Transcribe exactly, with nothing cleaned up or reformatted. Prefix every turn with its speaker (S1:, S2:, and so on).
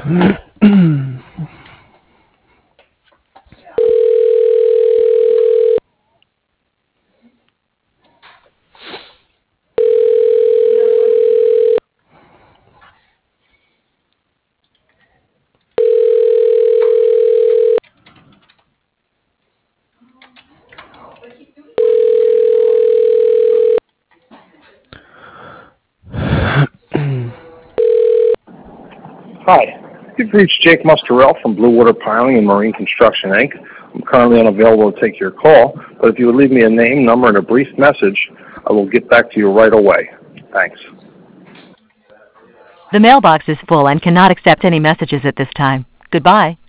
S1: Hi, you've reached Jake Mustarell from Blue Water Piling and Marine Construction, Incorporated. I'm currently unavailable to take your call, but if you would leave me a name, number, and a brief message, I will get back to you right away. Thanks.
S2: The mailbox is full and cannot accept any messages at this time. Goodbye.